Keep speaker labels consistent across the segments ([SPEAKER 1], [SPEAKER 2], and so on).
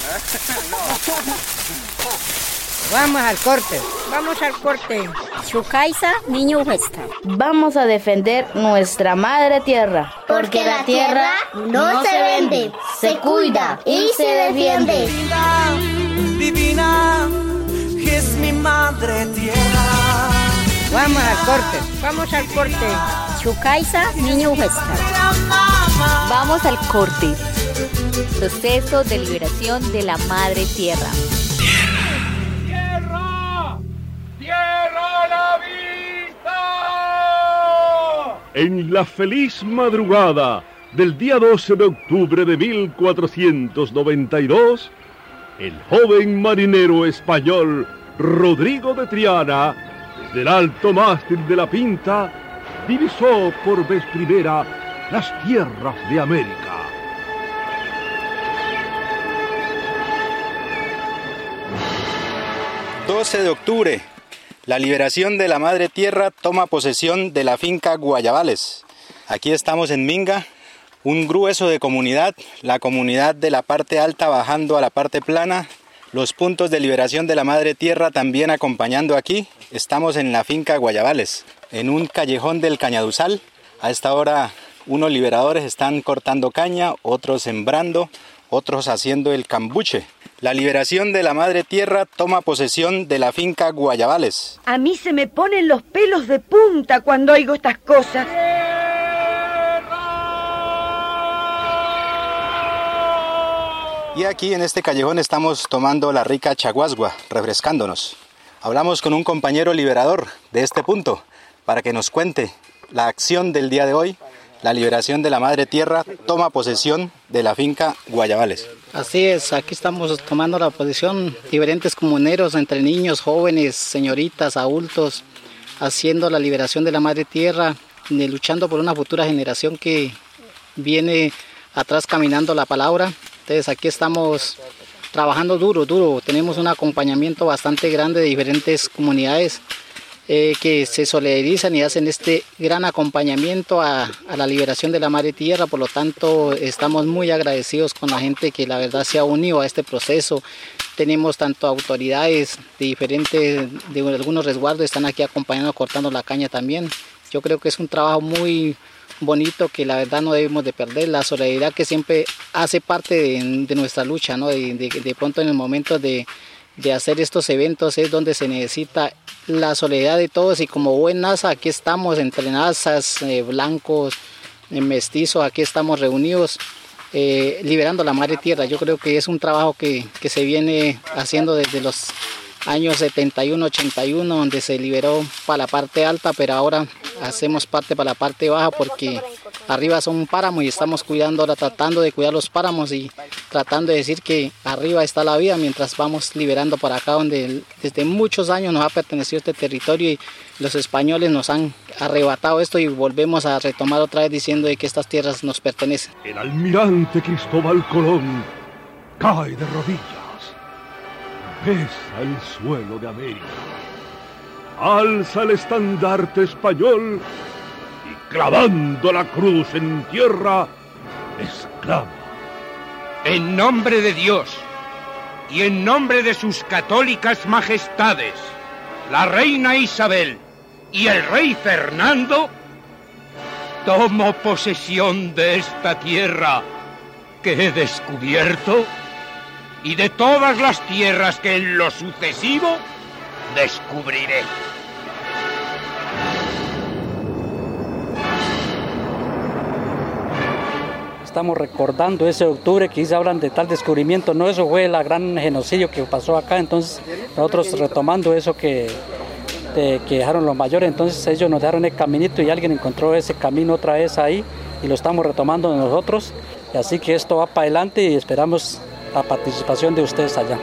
[SPEAKER 1] Vamos al corte. Vamos al corte.
[SPEAKER 2] Chukaisa, niño Huesta.
[SPEAKER 3] Vamos a defender nuestra madre tierra.
[SPEAKER 4] Porque la tierra no se vende, se cuida y se defiende.
[SPEAKER 5] Divina, es mi madre tierra.
[SPEAKER 1] Vamos al corte. Vamos al corte.
[SPEAKER 2] Chukaisa, niño Huesta.
[SPEAKER 6] Vamos al corte. Proceso de liberación de la madre tierra.
[SPEAKER 7] ¡Tierra a la vista! En la feliz madrugada del día 12 de octubre de 1492, el joven marinero español Rodrigo de Triana, desde el alto mástil de la Pinta, divisó por vez primera las tierras de América.
[SPEAKER 8] ...12 de octubre... la liberación de la madre tierra toma posesión de la finca Guayabales. Aquí estamos en Minga, un grueso de comunidad, la comunidad de la parte alta bajando a la parte plana, los puntos de liberación de la madre tierra también acompañando aquí. Estamos en la finca Guayabales, en un callejón del Cañaduzal. A esta hora unos liberadores están cortando caña, otros sembrando, otros haciendo el cambuche. La liberación de la madre tierra toma posesión de la finca Guayabales.
[SPEAKER 9] A mí se me ponen los pelos de punta cuando oigo estas cosas.
[SPEAKER 8] Y aquí en este callejón estamos tomando la rica chaguasgua, refrescándonos. Hablamos con un compañero liberador de este punto para que nos cuente la acción del día de hoy. La liberación de la madre tierra toma posesión de la finca Guayabales.
[SPEAKER 10] Así es, aquí estamos tomando la posesión, diferentes comuneros, entre niños, jóvenes, señoritas, adultos, haciendo la liberación de la madre tierra, luchando por una futura generación que viene atrás caminando la palabra. Entonces aquí estamos trabajando duro, tenemos un acompañamiento bastante grande de diferentes comunidades que se solidarizan y hacen este gran acompañamiento a la liberación de la madre tierra. Por lo tanto, estamos muy agradecidos con la gente que la verdad se ha unido a este proceso. Tenemos tanto autoridades de diferentes, de algunos resguardos, están aquí acompañando, cortando la caña también. Yo creo que es un trabajo muy bonito que la verdad no debemos de perder, la solidaridad que siempre hace parte de nuestra lucha, ¿no? De pronto en el momento de hacer estos eventos es donde se necesita la solidaridad de todos, y como buen NASA aquí estamos entre nazas, blancos, mestizos, aquí estamos reunidos liberando la madre tierra. Yo creo que es un trabajo que se viene haciendo desde los años 71, 81, donde se liberó para la parte alta, pero ahora hacemos parte para la parte baja porque arriba son un páramo y estamos cuidando, ahora tratando de cuidar los páramos y tratando de decir que arriba está la vida, mientras vamos liberando para acá, donde desde muchos años nos ha pertenecido este territorio y los españoles nos han arrebatado esto, y volvemos a retomar otra vez diciendo de que estas tierras nos pertenecen.
[SPEAKER 7] El almirante Cristóbal Colón cae de rodillas. Besa el suelo de América, alza el estandarte español y clavando la cruz en tierra, exclama:
[SPEAKER 11] en nombre de Dios y en nombre de sus católicas majestades, la reina Isabel y el rey Fernando, tomo posesión de esta tierra que he descubierto y de todas las tierras que en lo sucesivo descubriré.
[SPEAKER 10] Estamos recordando ese octubre que se hablan de tal descubrimiento, no, eso fue el gran genocidio que pasó acá, entonces nosotros retomando eso que dejaron los mayores, entonces ellos nos dejaron el caminito y alguien encontró ese camino otra vez ahí y lo estamos retomando nosotros, y así que esto va para adelante y esperamos la participación de ustedes allá.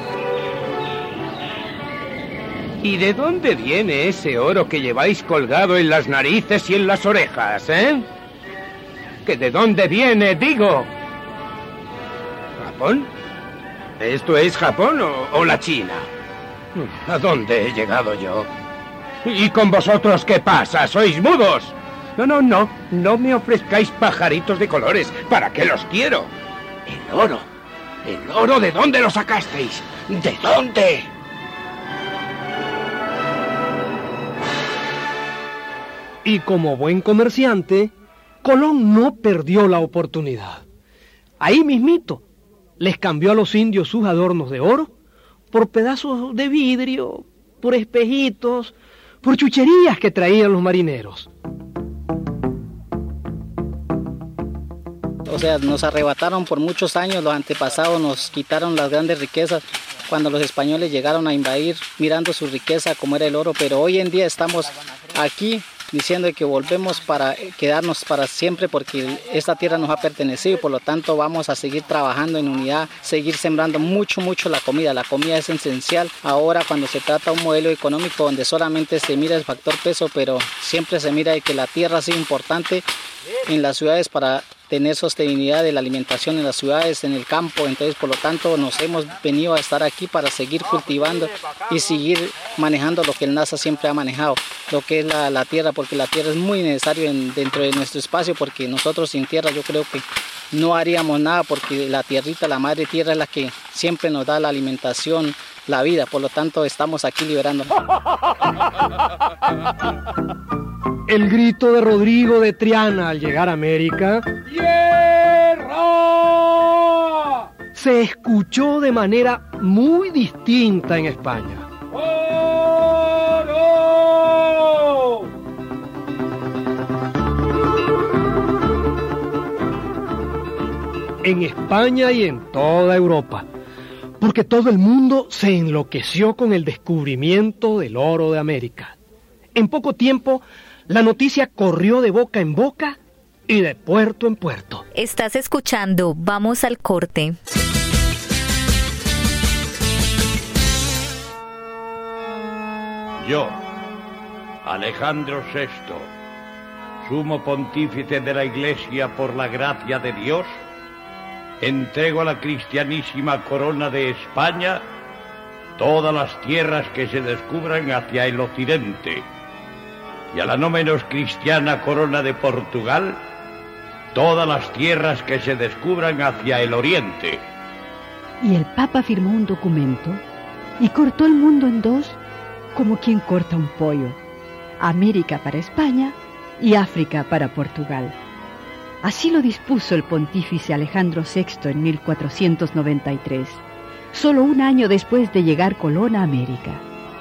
[SPEAKER 11] ¿Y de dónde viene ese oro que lleváis colgado en las narices y en las orejas, ¿Que de dónde viene, digo? ¿Japón? ¿Esto es Japón o la China? ¿A dónde he llegado yo? ¿Y con vosotros qué pasa? ¿Sois mudos? No me ofrezcáis pajaritos de colores. ¿Para qué los quiero? El oro ¿El oro de dónde lo sacasteis? ¿De dónde?
[SPEAKER 12] Y como buen comerciante, Colón no perdió la oportunidad. Ahí mismito les cambió a los indios sus adornos de oro por pedazos de vidrio, por espejitos, por chucherías que traían los marineros.
[SPEAKER 10] O sea, nos arrebataron por muchos años, los antepasados nos quitaron las grandes riquezas cuando los españoles llegaron a invadir mirando su riqueza como era el oro, pero hoy en día estamos aquí diciendo que volvemos para quedarnos para siempre porque esta tierra nos ha pertenecido y por lo tanto vamos a seguir trabajando en unidad, seguir sembrando mucho la comida. La comida es esencial ahora cuando se trata de un modelo económico donde solamente se mira el factor peso, pero siempre se mira de que la tierra ha sido importante en las ciudades para tener sostenibilidad de la alimentación en las ciudades, en el campo. Entonces, por lo tanto, nos hemos venido a estar aquí para seguir cultivando y seguir manejando lo que el NASA siempre ha manejado, lo que es la tierra, porque la tierra es muy necesario dentro de nuestro espacio, porque nosotros sin tierra yo creo que no haríamos nada, porque la tierrita, la madre tierra es la que siempre nos da la alimentación, la vida. Por lo tanto, estamos aquí liberando.
[SPEAKER 12] El grito de Rodrigo de Triana al llegar a América
[SPEAKER 11] ¡Tierra!
[SPEAKER 12] Se escuchó de manera muy distinta en España.
[SPEAKER 11] ¡Oro!
[SPEAKER 12] En España y en toda Europa, porque todo el mundo se enloqueció con el descubrimiento del oro de América. En poco tiempo, la noticia corrió de boca en boca y de puerto en puerto.
[SPEAKER 6] Estás escuchando Vamos al Corte.
[SPEAKER 11] Yo, Alejandro VI, sumo pontífice de la Iglesia por la gracia de Dios, entrego a la cristianísima corona de España todas las tierras que se descubran hacia el occidente, y a la no menos cristiana corona de Portugal todas las tierras que se descubran hacia el oriente.
[SPEAKER 13] Y el Papa firmó un documento y cortó el mundo en dos como quien corta un pollo: América para España y África para Portugal. Así lo dispuso el pontífice Alejandro VI en 1493, solo un año después de llegar Colón a América.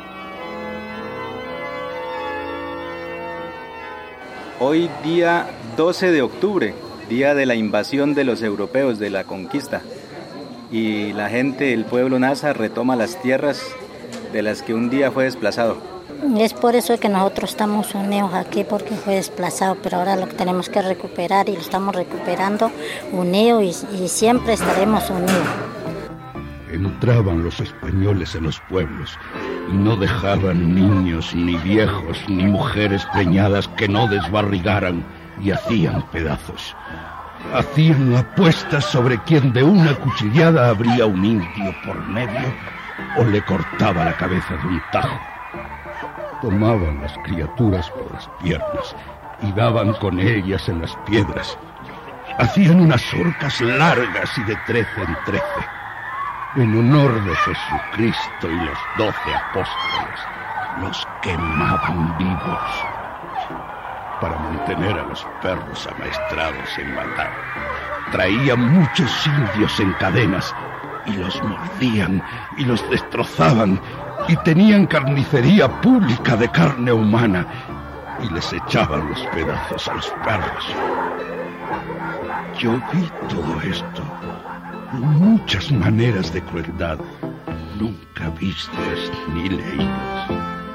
[SPEAKER 8] Hoy día 12 de octubre, día de la invasión de los europeos, de la conquista. Y la gente, el pueblo nasa, retoma las tierras de las que un día fue desplazado.
[SPEAKER 2] Es por eso que nosotros estamos unidos aquí, porque fue desplazado, pero ahora lo que tenemos que recuperar y lo estamos recuperando unidos y siempre estaremos unidos.
[SPEAKER 14] Entraban los españoles en los pueblos y no dejaban niños, ni viejos, ni mujeres preñadas que no desbarrigaran y hacían pedazos. Hacían apuestas sobre quién de una cuchillada habría un indio por medio o le cortaba la cabeza de un tajo. Tomaban las criaturas por las piernas y daban con ellas en las piedras. Hacían unas horcas largas y de 13 en 13. En honor de Jesucristo y los 12 apóstoles, los quemaban vivos. Para mantener a los perros amaestrados en matar, traían muchos indios en cadenas y los mordían y los destrozaban, y tenían carnicería pública de carne humana y les echaban los pedazos a los perros. Yo vi todo esto, muchas maneras de crueldad, nunca vistas ni leídas.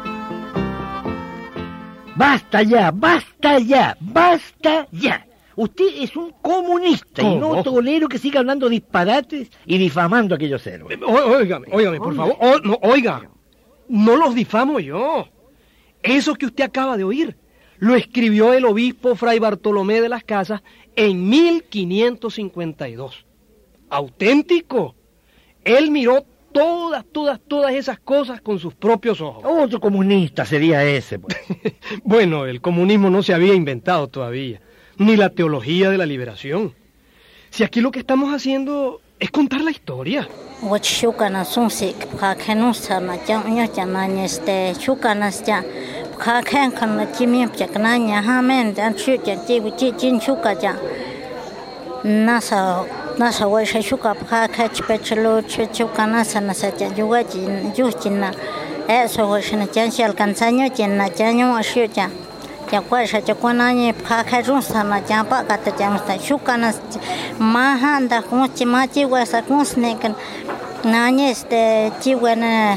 [SPEAKER 15] ¡Basta ya! ¡Basta ya! ¡Basta ya! Usted es un comunista. ¿Cómo? Y no tolero que siga hablando disparates y difamando a aquellos héroes.
[SPEAKER 12] Óigame, por favor. Oiga, no los difamo yo. Eso que usted acaba de oír lo escribió el obispo Fray Bartolomé de las Casas en 1552. Auténtico. Él miró todas esas cosas con sus propios ojos.
[SPEAKER 15] Otro comunista sería ese, pues.
[SPEAKER 12] Bueno, el comunismo no se había inventado todavía, ni la teología de la liberación. Si aquí lo que estamos haciendo es contar la historia.
[SPEAKER 2] Nasa huesha shuka paka chpechelo chuka nasa yugaji yuchina eso huesha chansi alcanzaño china chaño ashucha ya huesha chakuanañi paka runsa na champa kata chamsta shuka nas maha anda kunchi machi huesa kunsnekan nañe chiwena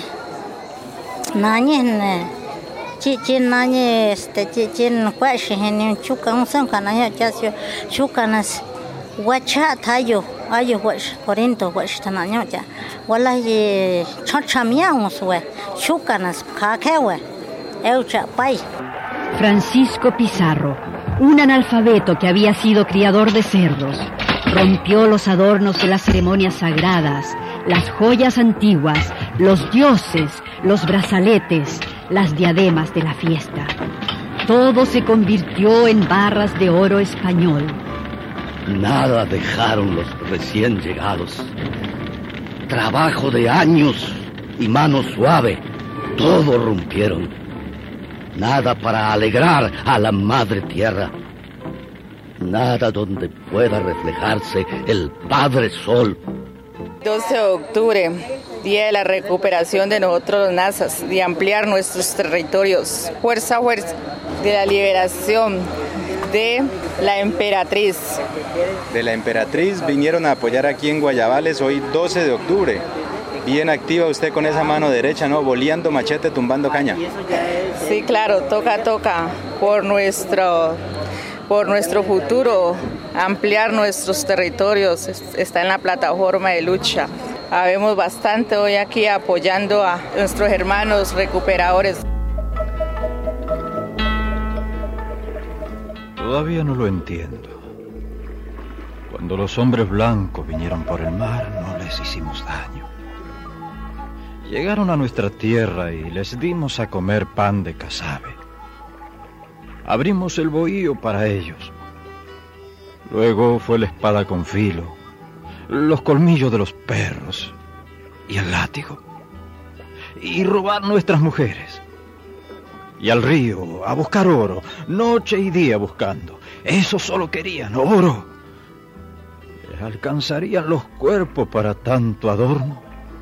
[SPEAKER 2] nañe chin nañe chin huesha geni chuka unsan kanaño chasio shuka nas Wacha tayo ayo wash Corinto wash tanaño ya wallahi chachamiamos we shukanas kakewe eucha pai.
[SPEAKER 13] Francisco Pizarro, un analfabeto que había sido criador de cerdos, rompió los adornos de las ceremonias sagradas, las joyas antiguas, los dioses, los brazaletes, las diademas de la fiesta. Todo se convirtió en barras de oro español.
[SPEAKER 14] Nada dejaron los recién llegados. Trabajo de años y mano suave, todo rompieron. Nada para alegrar a la madre tierra. Nada donde pueda reflejarse el Padre Sol.
[SPEAKER 3] 12 de octubre, día de la recuperación de nosotros los nazas, de ampliar nuestros territorios. Fuerza, fuerza, de la liberación de la emperatriz.
[SPEAKER 8] De la emperatriz vinieron a apoyar aquí en Guayabales hoy 12 de octubre. Bien activa usted con esa mano derecha, ¿no? Boleando machete, tumbando caña.
[SPEAKER 3] Sí, claro, toca por nuestro futuro, ampliar nuestros territorios, está en la plataforma de lucha. Habemos bastante hoy aquí apoyando a nuestros hermanos recuperadores.
[SPEAKER 16] Todavía no lo entiendo. Cuando los hombres blancos vinieron por el mar, no les hicimos daño. Llegaron a nuestra tierra y les dimos a comer pan de casabe. Abrimos el bohío para ellos. Luego fue la espada con filo, los colmillos de los perros y el látigo. Y robar nuestras mujeres. Y al río a buscar oro, noche y día buscando. Eso solo querían, oro. ¿Les alcanzarían los cuerpos para tanto adorno?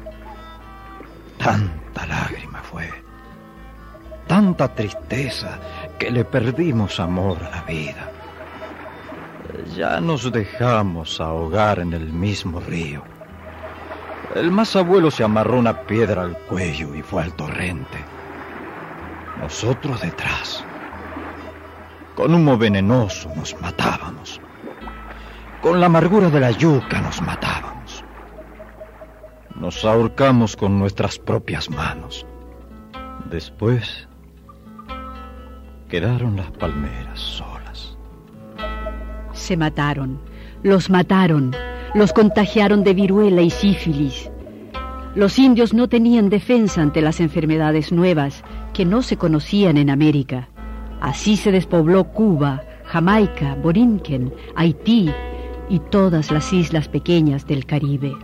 [SPEAKER 16] Tanta lágrima fue, tanta tristeza, que le perdimos amor a la vida. Ya nos dejamos ahogar en el mismo río. El más abuelo se amarró una piedra al cuello y fue al torrente. Nosotros detrás. Con humo venenoso nos matábamos. Con la amargura de la yuca nos matábamos. Nos ahorcamos con nuestras propias manos. Después quedaron las palmeras solas.
[SPEAKER 13] Se mataron, los contagiaron de viruela y sífilis. Los indios no tenían defensa ante las enfermedades nuevas que no se conocían en América. Así se despobló Cuba, Jamaica, Borinquen, Haití y todas las islas pequeñas del Caribe.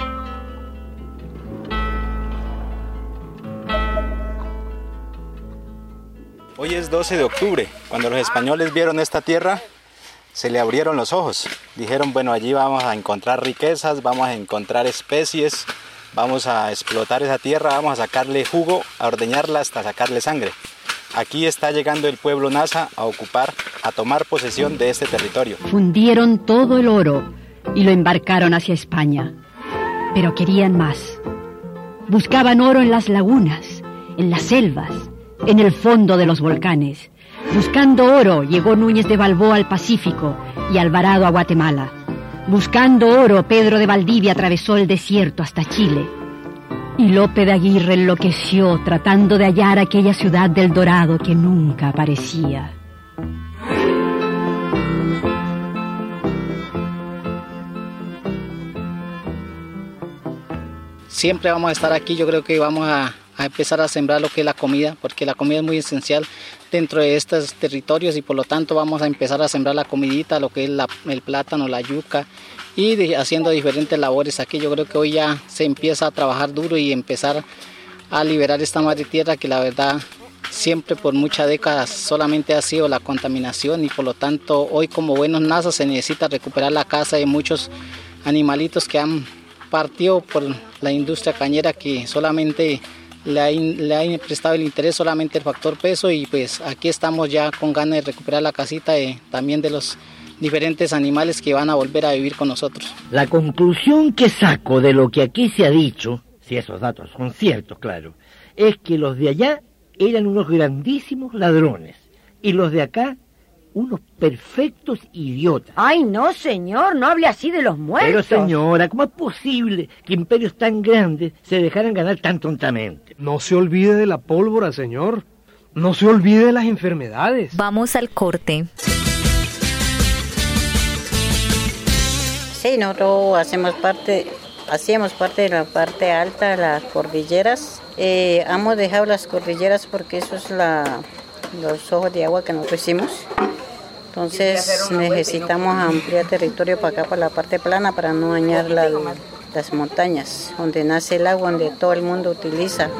[SPEAKER 8] Hoy es 12 de octubre. Cuando los españoles vieron esta tierra, se le abrieron los ojos. Dijeron, bueno, allí vamos a encontrar riquezas, vamos a encontrar especies, vamos a explotar esa tierra, vamos a sacarle jugo, a ordeñarla hasta sacarle sangre. Aquí está llegando el pueblo nasa a ocupar, a tomar posesión de este territorio.
[SPEAKER 13] Fundieron todo el oro y lo embarcaron hacia España. Pero querían más. Buscaban oro en las lagunas, en las selvas, en el fondo de los volcanes. Buscando oro llegó Núñez de Balboa al Pacífico y Alvarado a Guatemala. Buscando oro, Pedro de Valdivia atravesó el desierto hasta Chile. Y Lope de Aguirre enloqueció tratando de hallar aquella ciudad del Dorado que nunca aparecía.
[SPEAKER 10] Siempre vamos a estar aquí, yo creo que vamos a empezar a sembrar lo que es la comida, porque la comida es muy esencial dentro de estos territorios y por lo tanto vamos a empezar a sembrar la comidita, lo que es el plátano, la yuca y haciendo diferentes labores aquí. Yo creo que hoy ya se empieza a trabajar duro y empezar a liberar esta madre tierra que la verdad siempre por muchas décadas solamente ha sido la contaminación y por lo tanto hoy como buenos nazas se necesita recuperar la casa de muchos animalitos que han partido por la industria cañera que solamente le ha prestado el interés solamente el factor peso y pues aquí estamos ya con ganas de recuperar la casita también de los diferentes animales que van a volver a vivir con nosotros.
[SPEAKER 15] La conclusión que saco de lo que aquí se ha dicho, si esos datos son ciertos, claro, es que los de allá eran unos grandísimos ladrones y los de acá unos perfectos idiotas.
[SPEAKER 9] Ay, no, señor, no hable así de los muertos.
[SPEAKER 15] Pero, señora, ¿cómo es posible que imperios tan grandes se dejaran ganar tan tontamente?
[SPEAKER 12] No se olvide de la pólvora, señor. No se olvide de las enfermedades.
[SPEAKER 6] Vamos al corte.
[SPEAKER 2] Sí, nosotros hacíamos parte de la parte alta, las cordilleras. Hemos dejado las cordilleras porque eso es los ojos de agua que nosotros hicimos. Entonces necesitamos ampliar territorio para acá, para la parte plana, para no dañar las montañas, donde nace el agua, donde todo el mundo utiliza.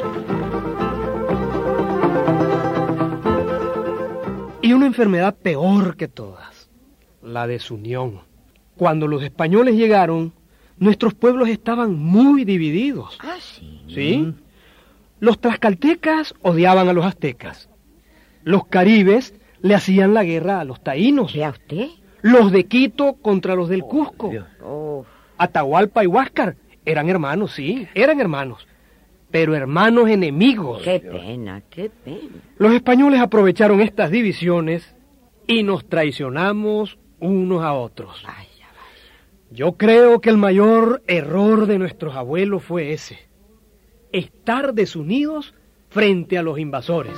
[SPEAKER 12] Y una enfermedad peor que todas, la desunión. Cuando los españoles llegaron, nuestros pueblos estaban muy divididos.
[SPEAKER 15] Ah, sí.
[SPEAKER 12] ¿Sí? Los tlaxcaltecas odiaban a los aztecas. Los caribes le hacían la guerra a los taínos.
[SPEAKER 9] ¿Y a usted?
[SPEAKER 12] Los de Quito contra los del Cusco.
[SPEAKER 9] Oh.
[SPEAKER 12] Atahualpa y Huáscar eran hermanos, sí, eran hermanos, pero hermanos enemigos.
[SPEAKER 9] Qué pena, qué pena.
[SPEAKER 12] Los españoles aprovecharon estas divisiones y nos traicionamos unos a otros.
[SPEAKER 9] Vaya.
[SPEAKER 12] Yo creo que el mayor error de nuestros abuelos fue ese: estar desunidos frente a los invasores.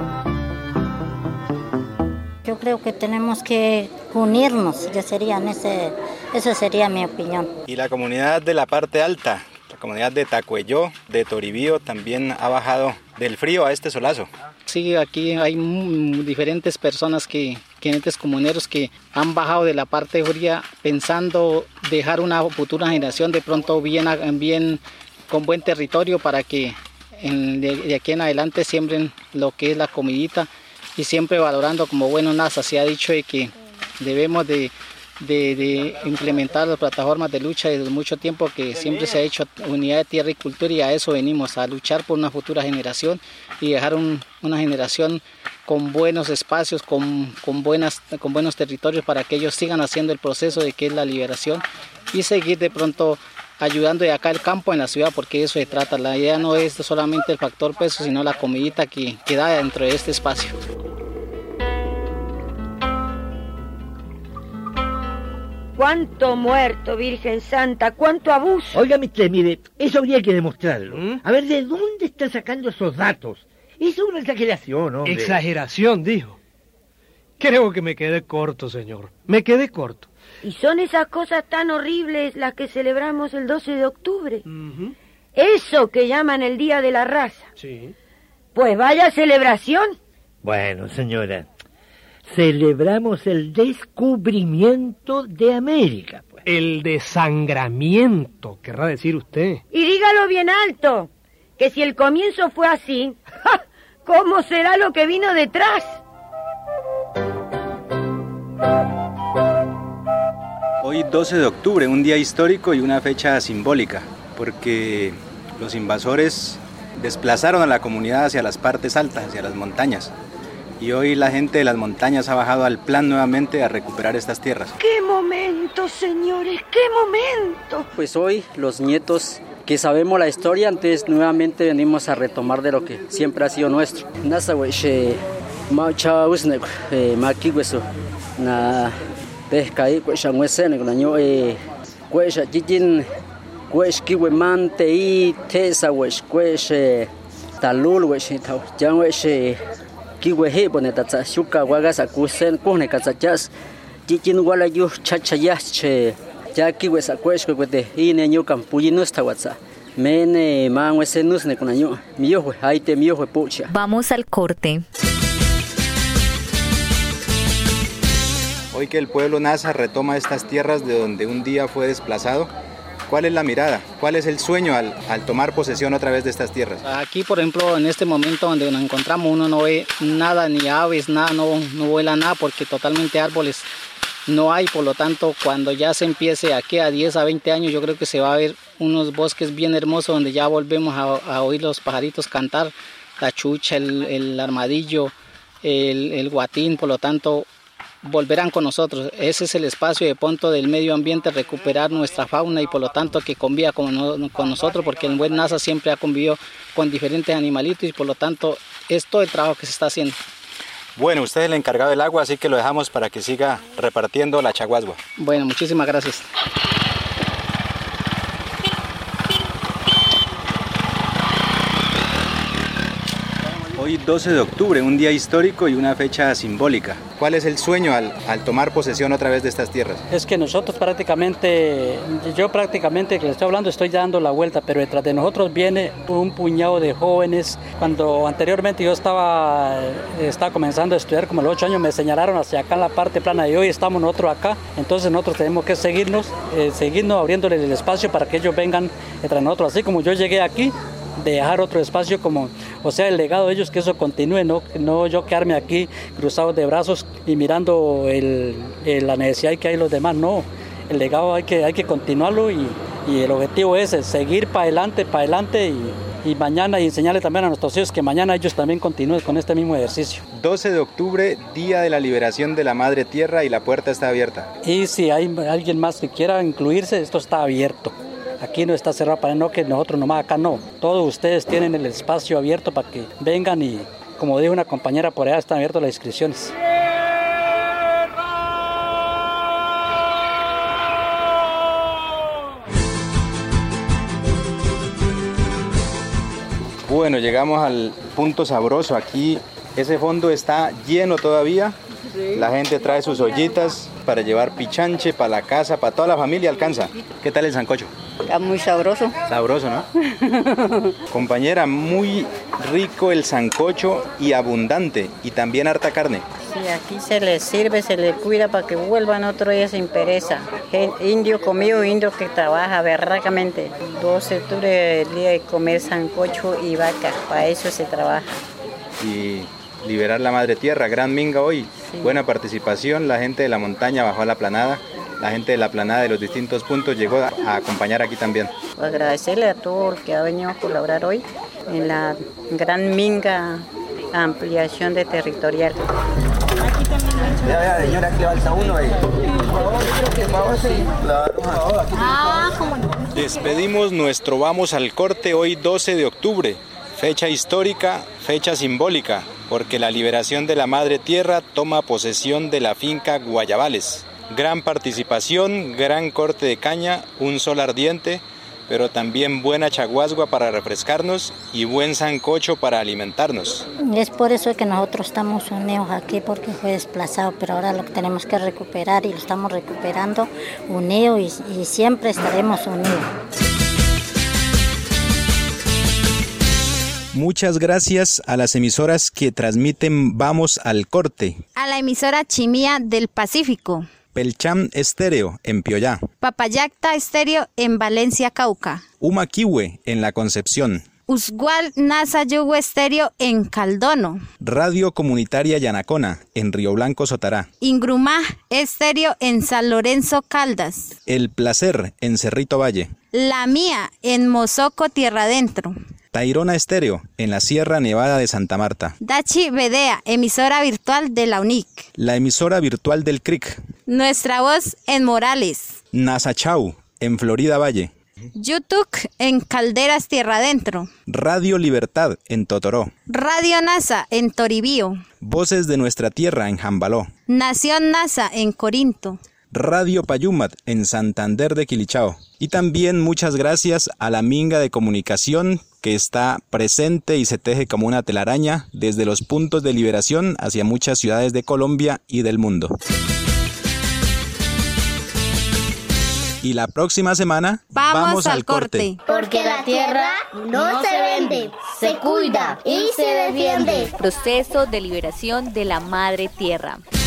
[SPEAKER 2] Yo creo que tenemos que unirnos, esa sería mi opinión.
[SPEAKER 8] Y la comunidad de la parte alta, la comunidad de Tacuelló, de Toribío, también ha bajado del frío a este solazo.
[SPEAKER 10] Sí, aquí hay diferentes personas clientes comuneros que han bajado de la parte fría pensando dejar una futura generación de pronto bien con buen territorio para que de aquí en adelante siembren lo que es la comidita y siempre valorando como buenos nazas. Se ha dicho de que debemos de implementar las plataformas de lucha desde mucho tiempo, que siempre se ha hecho unidad de tierra y cultura, y a eso venimos, a luchar por una futura generación y dejar una generación con buenos espacios, con buenos territorios para que ellos sigan haciendo el proceso de que es la liberación y seguir de pronto ayudando de acá el campo en la ciudad, porque eso se trata. La idea no es solamente el factor peso, sino la comidita que da dentro de este espacio.
[SPEAKER 9] ¡Cuánto muerto, Virgen Santa! ¡Cuánto abuso!
[SPEAKER 15] Oiga, mire, eso habría que demostrarlo. A ver, ¿de dónde está sacando esos datos? Eso es una exageración, hombre.
[SPEAKER 12] Exageración, dijo. Creo que me quedé corto, señor. Me quedé corto.
[SPEAKER 9] Y son esas cosas tan horribles las que celebramos el 12 de octubre. Eso que llaman el Día de la Raza.
[SPEAKER 12] Sí.
[SPEAKER 9] Pues vaya celebración.
[SPEAKER 15] Bueno, señora, celebramos el descubrimiento de América, pues.
[SPEAKER 12] El desangramiento, querrá decir usted.
[SPEAKER 9] Y dígalo bien alto, que si el comienzo fue así, ¡ja! ¿Cómo será lo que vino detrás?
[SPEAKER 8] Hoy 12 de octubre, un día histórico y una fecha simbólica, porque los invasores desplazaron a la comunidad hacia las partes altas, hacia las montañas. Y hoy la gente de las montañas ha bajado al plan nuevamente a recuperar estas tierras.
[SPEAKER 9] ¡Qué momento, señores! ¡Qué momento!
[SPEAKER 17] Pues hoy los nietos que sabemos la historia, entonces nuevamente venimos a retomar de lo que siempre ha sido nuestro. Kiwehe pone tatsa shuka wagas akusen kohne katsachas tikin wala yu chachayas che ya kiwe sakwes kwete ine nyu kampuyi no sta watsa
[SPEAKER 6] Vamos al corte.
[SPEAKER 8] Hoy que el pueblo Nasa retoma estas tierras de donde un día fue desplazado, ¿cuál es la mirada? ¿Cuál es el sueño al tomar posesión otra vez de estas tierras?
[SPEAKER 10] Aquí, por ejemplo, en este momento donde nos encontramos, uno no ve nada, ni aves, nada, no vuela nada, porque totalmente árboles no hay. Por lo tanto, cuando ya se empiece aquí a 10 a 20 años, yo creo que se va a ver unos bosques bien hermosos donde ya volvemos a oír los pajaritos cantar, la chucha, el armadillo, el guatín. Por lo tanto, volverán con nosotros. Ese es el espacio de punto del medio ambiente, recuperar nuestra fauna y por lo tanto que conviva con nosotros, porque el buen Nasa siempre ha convivido con diferentes animalitos y por lo tanto es todo el trabajo que se está haciendo.
[SPEAKER 8] Bueno, usted es el encargado del agua, así que lo dejamos para que siga repartiendo la chaguasgua.
[SPEAKER 10] Bueno, muchísimas gracias.
[SPEAKER 8] Hoy 12 de octubre, un día histórico y una fecha simbólica. ¿Cuál es el sueño al tomar posesión otra vez de estas tierras?
[SPEAKER 17] Es que nosotros yo prácticamente que le estoy hablando, estoy dando la vuelta, pero detrás de nosotros viene un puñado de jóvenes. Cuando anteriormente yo estaba comenzando a estudiar, como a los 8 años me señalaron hacia acá en la parte plana y hoy estamos nosotros acá, entonces nosotros tenemos que seguirnos abriéndoles el espacio para que ellos vengan detrás de nosotros, así como yo llegué aquí, dejar otro espacio el legado de ellos, que eso continúe, no yo quedarme aquí cruzado de brazos y mirando la necesidad que hay los demás, no, el legado hay que continuarlo y el objetivo es seguir para adelante y mañana y enseñarle también a nuestros hijos que mañana ellos también continúen con este mismo ejercicio.
[SPEAKER 8] 12 de octubre, Día de la Liberación de la Madre Tierra y la puerta está abierta.
[SPEAKER 17] Y si hay alguien más que quiera incluirse, esto está abierto. Aquí no está cerrado para no que nosotros nomás acá no. Todos ustedes tienen el espacio abierto para que vengan y, como dijo una compañera por allá, están abiertas las inscripciones.
[SPEAKER 8] Bueno, llegamos al punto sabroso. Aquí ese fondo está lleno todavía. La gente trae sus ollitas para llevar pichanche para la casa, para toda la familia alcanza. ¿Qué tal el sancocho?
[SPEAKER 1] Está muy sabroso.
[SPEAKER 8] Sabroso, ¿no? Compañera, muy rico el sancocho y abundante, y también harta carne.
[SPEAKER 1] Sí, aquí se les sirve, se les cuida para que vuelvan otro día sin pereza. Indio comido, indio que trabaja berracamente. 12 de octubre, el día de comer sancocho y vaca, para eso se trabaja.
[SPEAKER 8] Y liberar la madre tierra, gran minga hoy. Sí. Buena participación, la gente de la montaña bajó a la planada. La gente de la planada de los distintos puntos llegó a acompañar aquí también.
[SPEAKER 1] Agradecerle a todo el que ha venido a colaborar hoy en la gran minga ampliación de territorial.
[SPEAKER 8] Vea, señora, aquí le falta uno ahí. Despedimos nuestro Vamos al Corte hoy 12 de octubre. Fecha histórica, fecha simbólica, porque la liberación de la Madre Tierra toma posesión de la finca Guayabales. Gran participación, gran corte de caña, un sol ardiente, pero también buena chaguasgua para refrescarnos y buen sancocho para alimentarnos.
[SPEAKER 2] Es por eso que nosotros estamos unidos aquí, porque fue desplazado, pero ahora lo tenemos que recuperar y lo estamos recuperando unidos y siempre estaremos unidos.
[SPEAKER 8] Muchas gracias a las emisoras que transmiten Vamos al Corte.
[SPEAKER 18] A la emisora Chimía del Pacífico.
[SPEAKER 8] Pelcham Estéreo en Pioyá.
[SPEAKER 18] Papayacta Estéreo en Valencia, Cauca.
[SPEAKER 8] Humaquihue en La Concepción.
[SPEAKER 18] Usgual Nasa Yugo Estéreo en Caldono.
[SPEAKER 8] Radio Comunitaria Yanacona en Río Blanco, Sotará.
[SPEAKER 18] Ingrumá Estéreo en San Lorenzo, Caldas.
[SPEAKER 8] El Placer en Cerrito Valle.
[SPEAKER 18] La Mía en Mozoco, Tierra Adentro.
[SPEAKER 8] Tayrona Estéreo en la Sierra Nevada de Santa Marta.
[SPEAKER 18] Dachi Vedea, emisora virtual de la UNIC.
[SPEAKER 8] La emisora virtual del CRIC.
[SPEAKER 18] Nuestra Voz en Morales.
[SPEAKER 8] Nasachau en Florida Valle.
[SPEAKER 18] YouTube en Calderas Tierra Adentro.
[SPEAKER 8] Radio Libertad en Totoró.
[SPEAKER 18] Radio NASA en Toribío.
[SPEAKER 8] Voces de Nuestra Tierra en Jambaló.
[SPEAKER 18] Nación NASA en Corinto.
[SPEAKER 8] Radio Payumat en Santander de Quilichao. Y también muchas gracias a la Minga de Comunicación, que está presente y se teje como una telaraña desde los puntos de liberación hacia muchas ciudades de Colombia y del mundo. Y la próxima semana
[SPEAKER 18] vamos al corte.
[SPEAKER 4] Porque la tierra no se vende, se cuida y se defiende.
[SPEAKER 6] Proceso de liberación de la madre tierra.